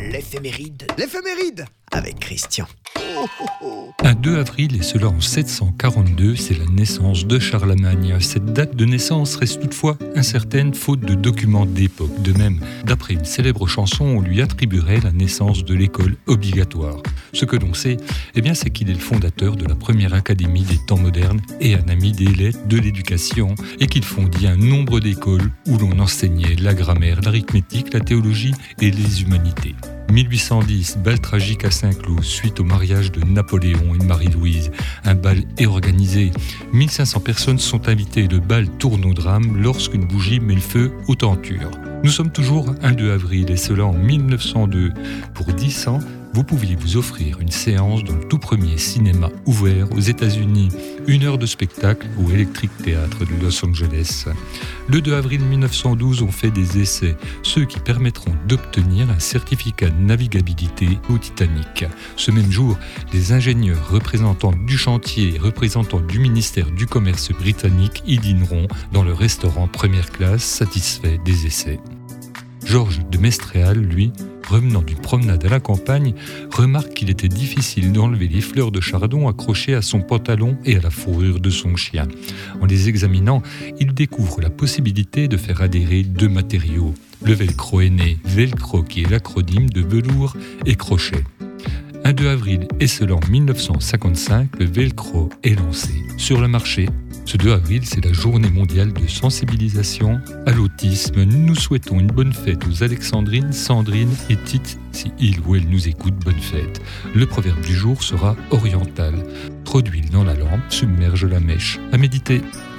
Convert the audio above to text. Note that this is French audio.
L'éphéméride. L'éphéméride avec Christian. Un 2 avril, et cela en 742, c'est la naissance de Charlemagne. Cette date de naissance reste toutefois incertaine, faute de documents d'époque. De même, d'après une célèbre chanson, on lui attribuerait la naissance de l'école obligatoire. Ce que l'on sait, c'est qu'il est le fondateur de la première académie des temps modernes et un ami des lettres de l'éducation, et qu'il fondit un nombre d'écoles où l'on enseignait la grammaire, l'arithmétique, la théologie et les humanités. 1810, bal tragique à Saint-Cloud, suite au mariage de Napoléon et Marie-Louise. Un bal est organisé. 1500 personnes sont invitées. Le bal tourne au drame lorsqu'une bougie met le feu aux tentures. Nous sommes toujours un 2 avril, et cela en 1902. Pour 10 ans, vous pouviez vous offrir une séance dans le tout premier cinéma ouvert aux États-Unis. 1 heure de spectacle au Electric Theatre de Los Angeles. Le 2 avril 1912, on fait des essais, ceux qui permettront d'obtenir un certificat de navigabilité au Titanic. Ce même jour, les ingénieurs représentants du chantier et représentants du ministère du Commerce britannique y dîneront dans le restaurant première classe, satisfait des essais. Georges de Mestréal, lui, revenant d'une promenade à la campagne, remarque qu'il était difficile d'enlever les fleurs de chardon accrochées à son pantalon et à la fourrure de son chien. En les examinant, il découvre la possibilité de faire adhérer 2 matériaux. Le velcro est né, velcro qui est l'acronyme de velours et crochet. Un 2 avril, et cela en 1955, le velcro est lancé sur le marché. Ce 2 avril, c'est la journée mondiale de sensibilisation à l'autisme. Nous souhaitons une bonne fête aux Alexandrines, Sandrine et Tite, si il ou elle nous écoute, bonne fête. Le proverbe du jour sera oriental. Trop d'huile dans la lampe submerge la mèche. À méditer.